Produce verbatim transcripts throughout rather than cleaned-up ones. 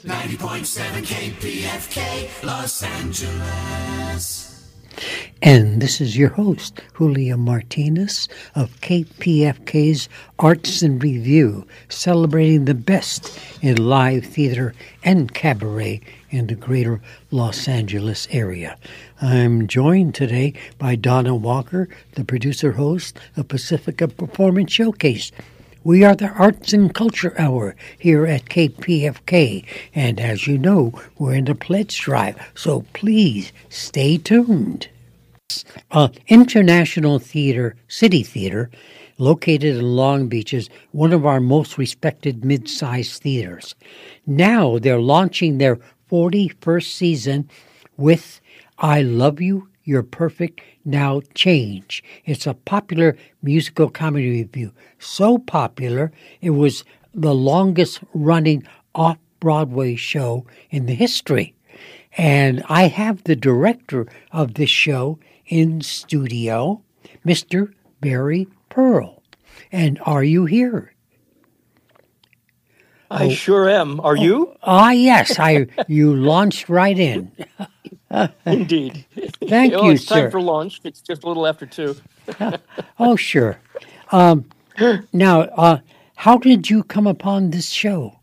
ninety point seven K P F K, Los Angeles. And this is your host, Julio Martinez of K P F K's Arts in Review, celebrating the best in live theater and cabaret in the greater Los Angeles area. I'm joined today by Donna Walker, the producer-host of Pacifica Performance Showcase. We are the Arts and Culture Hour here at K P F K, and as you know, we're in the pledge drive, so please stay tuned. Uh, International Theater, City Theater, located in Long Beach, is one of our most respected mid-sized theaters. Now they're launching their forty-first season with I Love You, You're Perfect, Now Change. It's a popular musical comedy review. So popular, it was the longest-running off-Broadway show in the history. And I have the director of this show in studio, Mister Barry Pearl. And are you here? I oh, sure am. Are oh, you? Ah, yes. I you launched right in. Indeed. Thank oh, you, it's sir. time for lunch. It's just a little after two. Oh, sure. Um, now, uh, how did you come upon this show?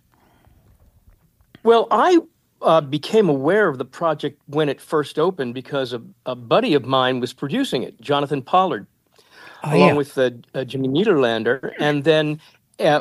Well, I uh, became aware of the project when it first opened because a, a buddy of mine was producing it, Jonathan Pollard, Oh, along yeah. with uh, uh, Jimmy Niederlander. And then uh,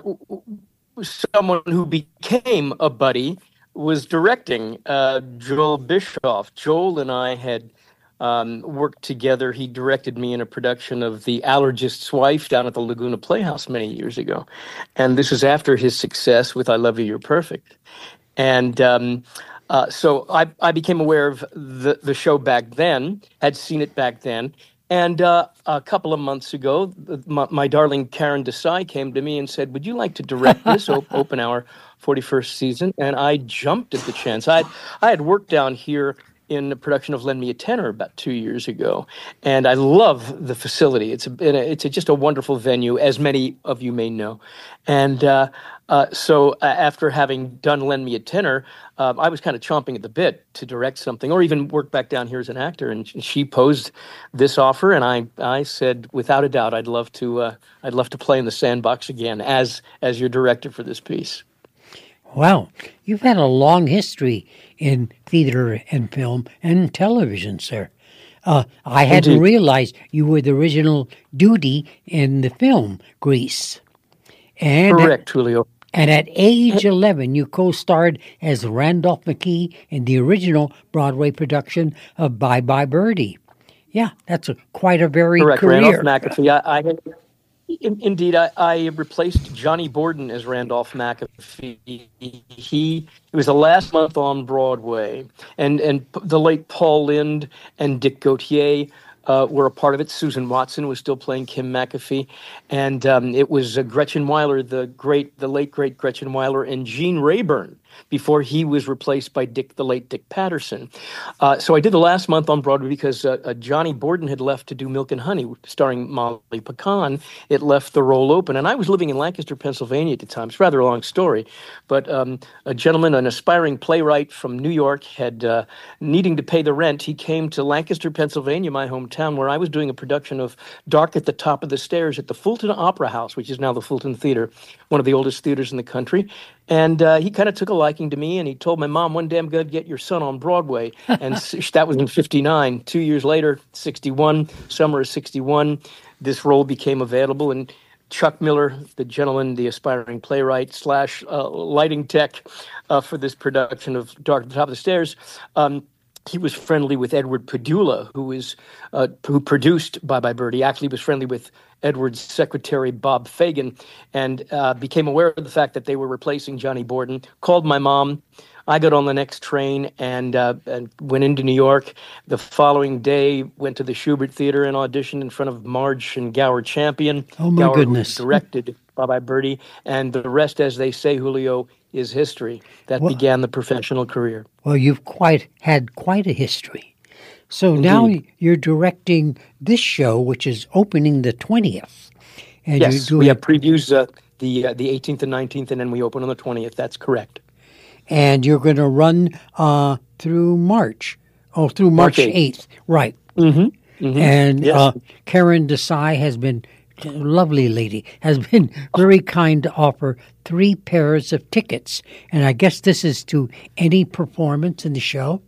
someone who became a buddy was directing, uh, Joel Bischoff. Joel and I had um, worked together. He directed me in a production of The Allergist's Wife down at the Laguna Playhouse many years ago. And this is after his success with I Love You, You're Perfect. And um, uh, so I, I became aware of the, the show back then, had seen it back then. And uh, a couple of months ago, my, my darling Karen Desai came to me and said, would you like to direct this, op- open our forty-first season? And I jumped at the chance. I I had worked down here in the production of Lend Me a Tenor about two years ago. And I love the facility. It's a, it's a, just a wonderful venue, as many of you may know. And uh, uh, so uh, after having done Lend Me a Tenor, uh, I was kind of chomping at the bit to direct something or even work back down here as an actor. And she posed this offer, and I I said, without a doubt, I'd love to uh, I'd love to play in the sandbox again as as your director for this piece. Wow, you've had a long history in theater and film and television, sir. Uh, I hadn't Indeed. realized you were the original Duty in the film Grease. And Correct, Julio. And at age eleven, you co-starred as Randolph McKee in the original Broadway production of Bye Bye Birdie. Yeah, that's a, quite a varied Correct, career. Randolph McAfee. I, I had, in, indeed, I, I replaced Johnny Borden as Randolph McAfee. He it was the last month on Broadway, and and the late Paul Lind and Dick Gautier uh, were a part of it. Susan Watson was still playing Kim McAfee, and um, it was uh, Gretchen Weiler, the great, the late great Gretchen Weiler, and Gene Rayburn before he was replaced by Dick, the late Dick Patterson. Uh, so I did the last month on Broadway because uh, uh, Johnny Borden had left to do Milk and Honey, starring Molly Pecan. It left the role open, and I was living in Lancaster, Pennsylvania at the time. It's a rather long story, but um, a gentleman, an aspiring playwright from New York, had uh, needing to pay the rent. He came to Lancaster, Pennsylvania, my hometown, where I was doing a production of Dark at the Top of the Stairs at the Fulton Opera House, which is now the Fulton Theater, one of the oldest theaters in the country. And uh, he kind of took a liking to me, and he told my mom, one day I'm going to get your son on Broadway. And that was in fifty-nine. Two years later, sixty-one, summer of sixty-one, this role became available. And Chuck Miller, the gentleman, the aspiring playwright slash uh, lighting tech uh, for this production of Dark at the Top of the Stairs, um, he was friendly with Edward Padula, who is uh, who produced Bye Bye Birdie. Actually, was friendly with Edward's secretary, Bob Fagan, and uh, became aware of the fact that they were replacing Johnny Borden. Called my mom. I got on the next train and uh, and went into New York. The following day, went to the Schubert Theater and auditioned in front of Marge and Gower Champion. Oh, my Gower, goodness. who directed Bye Bye Birdie, and the rest, as they say, Julio, is history. That Well- began the professional career. Well, you've quite had quite a history. So now Indeed. you're directing this show, which is opening the twentieth. And Yes, you're doing we have previews uh, the uh, the eighteenth and nineteenth, and then we open on the twentieth. That's correct. and you're going to run uh, through March. Oh, through March eighth. Right. Mm-hmm. Mm-hmm. And yes. uh, Karen Desai has been, lovely lady, has been very kind to offer three pairs of tickets. And I guess this is to any performance in the show?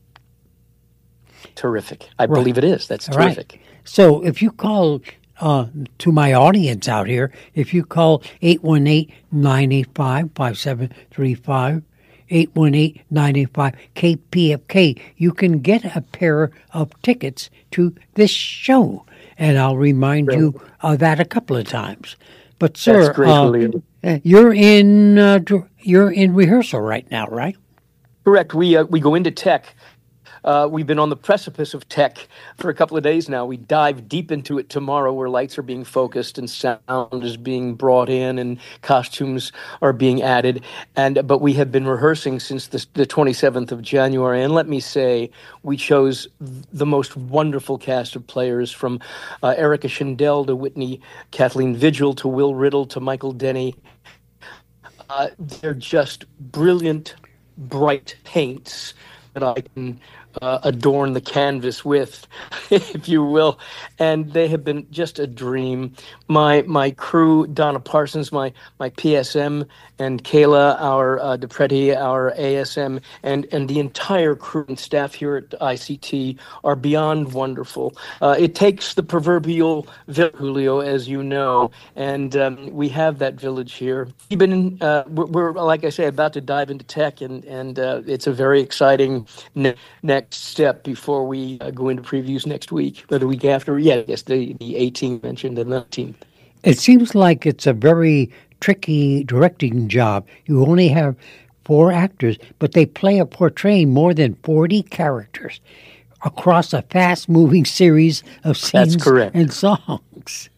Terrific. I right. believe it is. That's terrific. Right. So if you call, uh, to my audience out here, if you call eight one eight, nine eight five, five seven three five, eight one eight, nine eight five, K P F K, you can get a pair of tickets to this show. And I'll remind right. you of that a couple of times. But, sir, That's great, uh, you're in uh, you're in rehearsal right now, right? Correct. We uh, we go into tech. Uh, we've been on the precipice of tech for a couple of days now. We dive deep into it tomorrow, where lights are being focused and sound is being brought in and costumes are being added. And but we have been rehearsing since the, the twenty-seventh of January. And let me say, we chose the most wonderful cast of players, from uh, Erica Schindel to Whitney Kathleen Vigil to Will Riddle to Michael Denny. Uh, they're just brilliant, bright paints that I can uh, adorn the canvas with, if you will. And they have been just a dream. My my crew, Donna Parsons, my my P S M, and Kayla, our uh, DePretti, our A S M, and, and the entire crew and staff here at I C T are beyond wonderful. Uh, it takes the proverbial village, Julio, as you know, and um, we have that village here. We've been, uh, we're, we're, like I say, about to dive into tech, and, and uh, it's a very exciting ne- next step before we uh, go into previews next week, or the week after. Yeah, yes, the, the eighteenth mentioned and the nineteenth. It seems like it's a very tricky directing job. You only have four actors, but they play a portraying more than forty characters across a fast-moving series of scenes That's correct. and songs.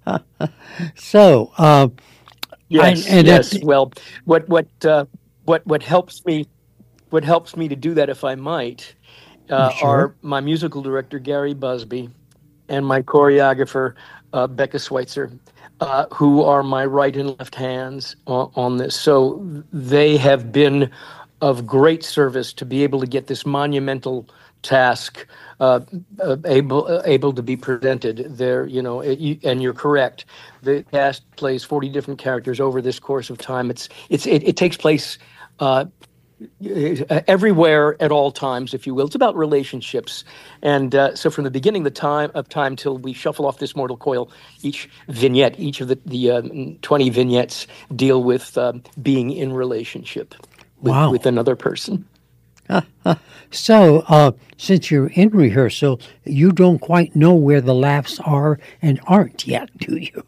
so, uh, yes, I, and yes. Well, what what uh, what what helps me, what helps me to do that, if I might, uh, sure. are my musical director Gary Busby and my choreographer uh, Becca Schweitzer. Uh, who are my right and left hands on, on this. So they have been of great service to be able to get this monumental task uh, uh, able uh, able to be presented there. You know, it, you, and you're correct. The cast plays forty different characters over this course of time. It's it's it, it takes place Uh, everywhere at all times, if you will. It's about relationships. And uh, so from the beginning the time of time till we shuffle off this mortal coil, each vignette, each of the, the um, twenty vignettes deal with uh, being in relationship with, wow. with another person. Uh, uh, so, uh, since you're in rehearsal, you don't quite know where the laughs are and aren't yet, do you?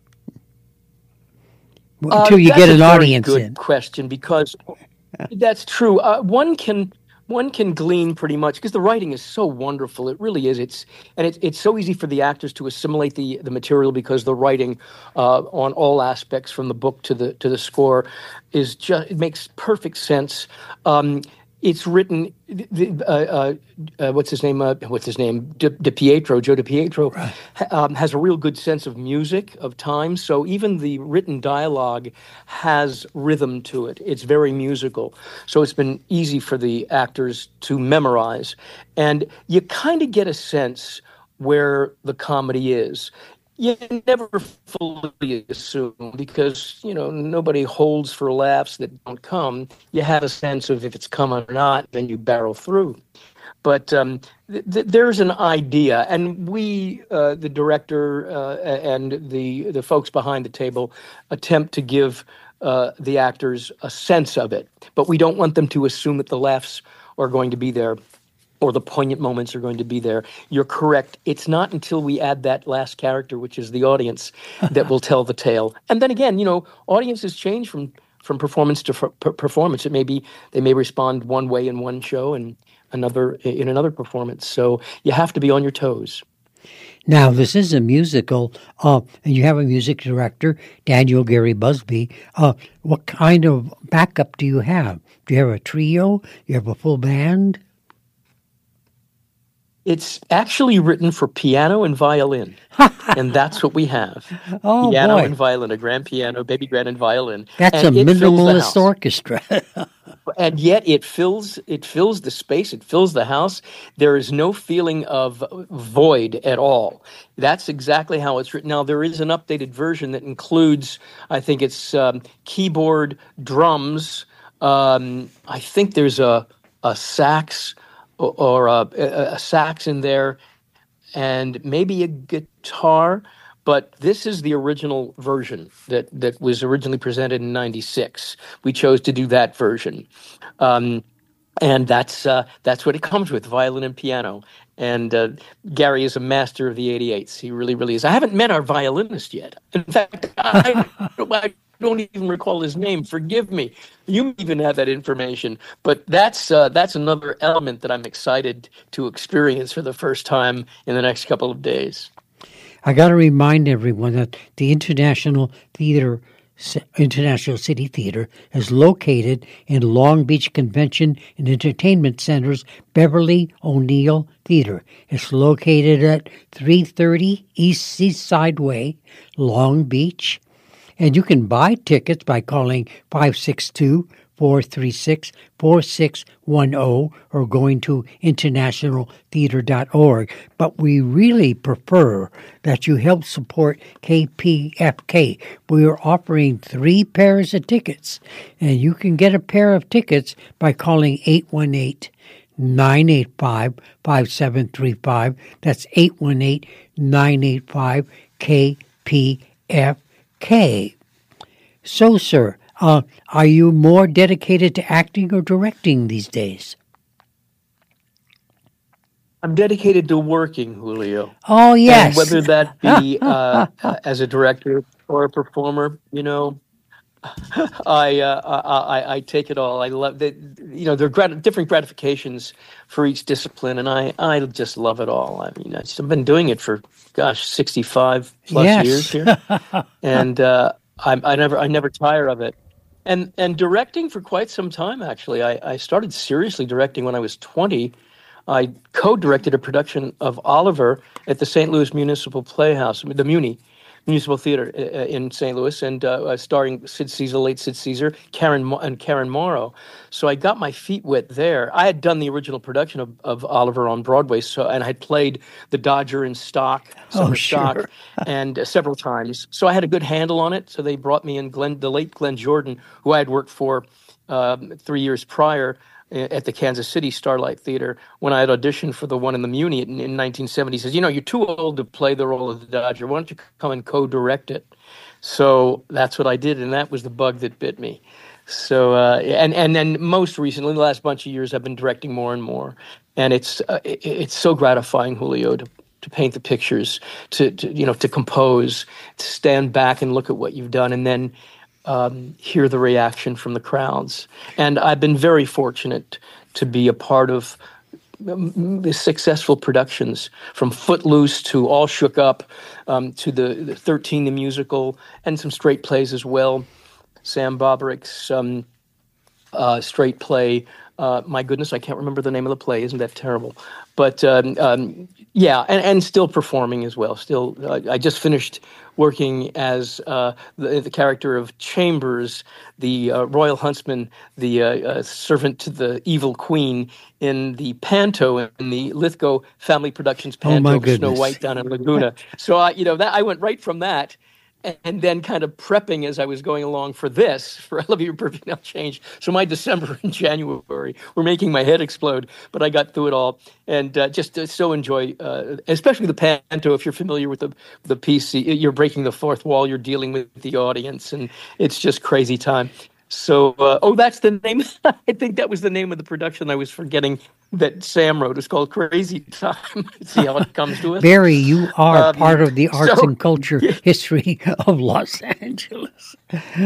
Until uh, you get an That's a audience very good in. question, because that's true. Uh, one can one can glean pretty much, because the writing is so wonderful. It really is. It's and it's it's so easy for the actors to assimilate the, the material, because the writing uh, on all aspects, from the book to the to the score, is just it makes perfect sense. Um, It's written. Uh, uh, uh, what's his name? Uh, what's his name? De, De Pietro, Joe De Pietro, right. ha, um, has a real good sense of music, of time. So even the written dialogue has rhythm to it. It's very musical. So it's been easy for the actors to memorize, and you kind of get a sense where the comedy is. You never fully assume, because, you know, nobody holds for laughs that don't come. You have a sense of if it's coming or not, then you barrel through. But um, th- th- there's an idea, and we, uh, the director uh, and the, the folks behind the table, attempt to give uh, the actors a sense of it. But we don't want them to assume that the laughs are going to be there, or the poignant moments are going to be there. You're correct. It's not until we add that last character, which is the audience, that will tell the tale. And then again, you know, audiences change from, from performance to f- performance. It may be they may respond one way in one show and another in another performance. So you have to be on your toes. Now, this is a musical, uh, and you have a music director, Daniel Gary Busby. Uh, what kind of backup do you have? Do you have a trio? Do you have a full band? It's actually written for piano and violin, and that's what we have. Oh Piano boy, and violin, a grand piano, baby grand, and violin, that's a and it fills the minimalist house. orchestra. And yet it fills it fills the space, it fills the house. There is no feeling of void at all. That's exactly how it's written. Now there is an updated version that includes, I think it's um, keyboard, drums. Um, I think there's a a sax or, or a, a sax in there, and maybe a guitar. But this is the original version that, that was originally presented in ninety-six. We chose to do that version. Um, and that's uh, that's what it comes with, violin and piano. And uh, Gary is a master of the eighty-eights. He really, really is. I haven't met our violinist yet. In fact, I, I don't even recall his name. Forgive me. You even have that information. But that's uh, that's another element that I'm excited to experience for the first time in the next couple of days. I got to remind everyone that the International Theater, International City Theater, is located in Long Beach Convention and Entertainment Center's Beverly O'Neill Theater. It's located at three thirty East Seaside Way, Long Beach. And you can buy tickets by calling five six two, four three six, four six one zero or going to international theater dot org. But we really prefer that you help support K P F K. We are offering three pairs of tickets, and you can get a pair of tickets by calling eight one eight, nine eight five, five seven three five. That's eight one eight, nine eight five, K P F K. So, sir, Uh, are you more dedicated to acting or directing these days? I'm dedicated to working, Julio. Oh, yes. And whether that be uh, as a director or a performer, you know, I, uh, I I take it all. I love that. You know, there are grat- different gratifications for each discipline, and I, I just love it all. I mean, I've been doing it for gosh, sixty-five plus Yes. years here, and uh, I, I never I never tire of it. And and directing for quite some time, actually. I, I started seriously directing when I was twenty. I co-directed a production of Oliver at the Saint Louis Municipal Playhouse, the Muni Municipal Theater in Saint Louis, and uh, starring Sid Caesar, late Sid Caesar, Karen and Karen Morrow. So I got my feet wet there. I had done the original production of, of Oliver on Broadway, so and I had played the Dodger in stock, summer Oh, sure. stock, and uh, several times. So I had a good handle on it. So they brought me in Glenn, the late Glenn Jordan, who I had worked for um, three years prior at the Kansas City Starlight Theater when I had auditioned for the one in the Muni in, in nineteen seventy. He says, you know, you're too old to play the role of the Dodger. Why don't you come and co-direct it? So that's what I did, and that was the bug that bit me. So, uh, and, and then most recently, the last bunch of years, I've been directing more and more. And it's uh, it, it's so gratifying, Julio, to to paint the pictures, to, to, you know, to compose, to stand back and look at what you've done, and then Um, hear the reaction from the crowds. And I've been very fortunate to be a part of um, successful productions, from Footloose to All Shook Up, um, to the, the thirteen the musical, and some straight plays as well. Sam Boberick's um, uh, straight play. Uh, my goodness, I can't remember the name of the play. Isn't that terrible? But um, um, yeah, and, and still performing as well. Still, uh, I just finished working as uh, the, the character of Chambers, the uh, royal huntsman, the uh, uh, servant to the evil queen, in the panto, in the Lithgow Family Productions Oh, my panto of Snow goodness. White down in Laguna. So I, you know, that I went right from that. And then kind of prepping as I was going along for this, for Elevator Perfect Now Change. So my December and January were making my head explode, but I got through it all. And uh, just uh, so enjoy, uh, especially the panto, if you're familiar with the, the piece, you're breaking the fourth wall, you're dealing with the audience, and it's just crazy time. So, uh, oh, that's the name. I think that was the name of the production I was forgetting that Sam wrote. It's called Crazy Time. See how it comes to us? Barry, you are Um, part of the arts so- and culture history of Los Angeles.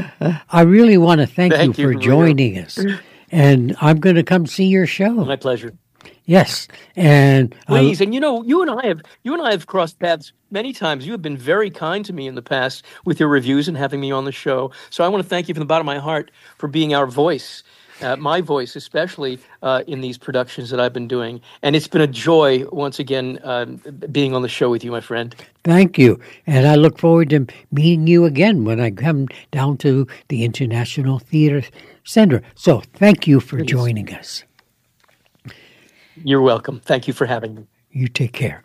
I really want to thank, Thank you you, for Julio. joining us. And I'm going to come see your show. My pleasure. Yes. And uh, Please, and you know, you and I have you and I have crossed paths many times. You have been very kind to me in the past with your reviews and having me on the show. So I want to thank you from the bottom of my heart for being our voice uh, my voice, especially uh, in these productions that I've been doing. And it's been a joy, once again, uh, being on the show with you, my friend. Thank you. And I look forward to meeting you again when I come down to the International Theater Center. So thank you for Please. joining us. You're welcome. Thank you for having me. You take care.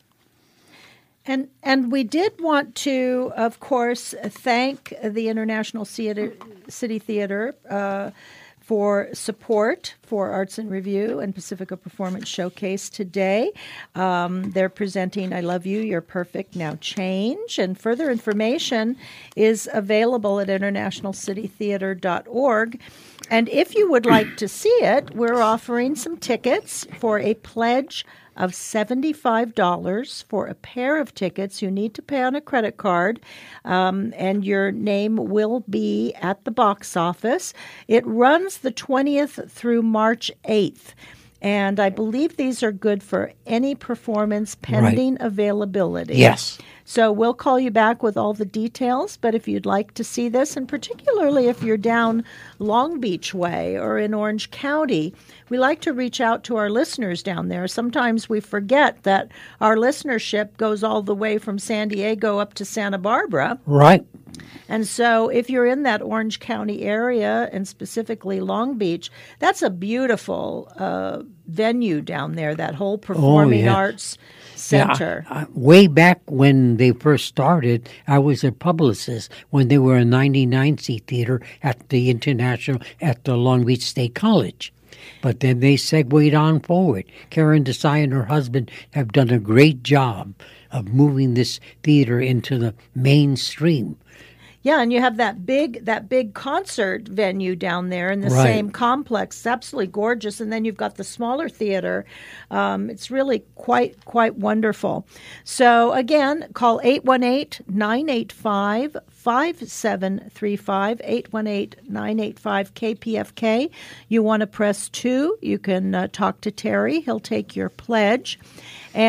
And and we did want to, of course, thank the International Theater, City Theater uh, for support for Arts in Review and Pacifica Performance Showcase today. Um, they're presenting I Love You, You're Perfect, Now Change. And further information is available at international city theater dot org. And if you would like to see it, we're offering some tickets for a pledge of seventy-five dollars for a pair of tickets. You need to pay on a credit card, um, and your name will be at the box office. It runs the twentieth through March eighth. And I believe these are good for any performance pending right. availability. Yes. So we'll call you back with all the details, but if you'd like to see this, and particularly if you're down Long Beach way or in Orange County, we like to reach out to our listeners down there. Sometimes we forget that our listenership goes all the way from San Diego up to Santa Barbara. Right. And so if you're in that Orange County area, and specifically Long Beach, that's a beautiful uh, venue down there, that whole performing oh, yeah. arts center. Yeah, I, I, way back when they first started, I was a publicist when they were a ninety-nine seat theater at the International, at the Long Beach State College. But then they segued on forward. Karen Desai and her husband have done a great job of moving this theater into the mainstream. Yeah, and you have that big that big concert venue down there in the right. same complex. It's absolutely gorgeous. And then you've got the smaller theater. Um, it's really quite quite wonderful. So again, call eight one eight, nine eight five, five seven three five, eight one eight, nine eight five, K P F K. You want to press two, you can uh, talk to Terry. He'll take your pledge.